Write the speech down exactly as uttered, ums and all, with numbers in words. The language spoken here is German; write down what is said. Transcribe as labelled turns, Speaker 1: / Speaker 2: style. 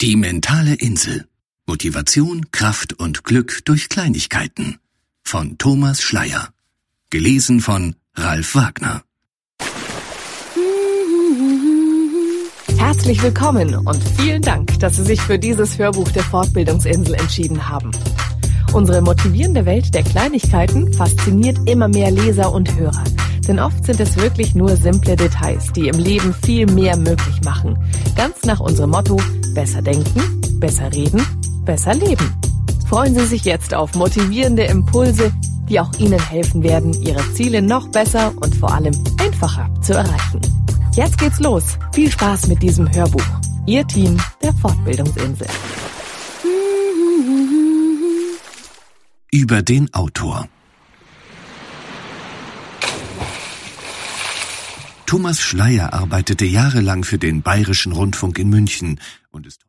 Speaker 1: Die mentale Insel. Motivation, Kraft und Glück durch Kleinigkeiten. Von Thomas Schleyer. Gelesen von Ralf Wagner.
Speaker 2: Herzlich willkommen und vielen Dank, dass Sie sich für dieses Hörbuch der Fortbildungsinsel entschieden haben. Unsere motivierende Welt der Kleinigkeiten fasziniert immer mehr Leser und Hörer. Denn oft sind es wirklich nur simple Details, die im Leben viel mehr möglich machen. Ganz nach unserem Motto: besser denken, besser reden, besser leben. Freuen Sie sich jetzt auf motivierende Impulse, die auch Ihnen helfen werden, Ihre Ziele noch besser und vor allem einfacher zu erreichen. Jetzt geht's los. Viel Spaß mit diesem Hörbuch. Ihr Team der Fortbildungsinsel.
Speaker 1: Über den Autor. Thomas Schleyer arbeitete jahrelang für den Bayerischen Rundfunk in München und ist